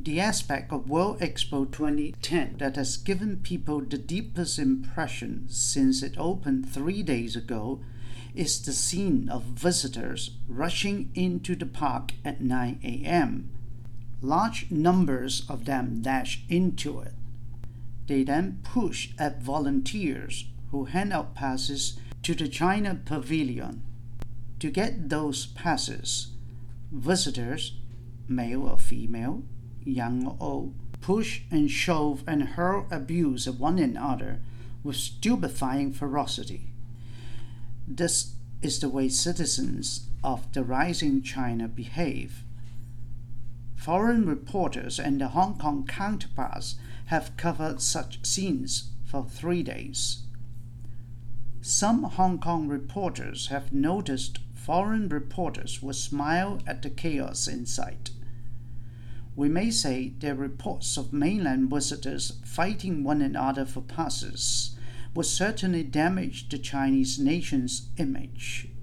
The aspect of World Expo 2010 that has given people the deepest impression since it opened 3 days ago is the scene of visitors rushing into the park at 9 a.m. Large numbers of them dash into it. They then push at volunteers who hand out passes to the China Pavilion. To get those passes, visitors, male or female, young or old, push and shove and hurl abuse at one another with stupefying ferocity. This is the way citizens of the rising China behave. Foreign reporters and their Hong Kong counterparts have covered such scenes for 3 days. Some Hong Kong reporters have noticed foreign reporters will smile at the chaos in sight. We may say their reports of mainland visitors fighting one another for passes would certainly damage the Chinese nation's image.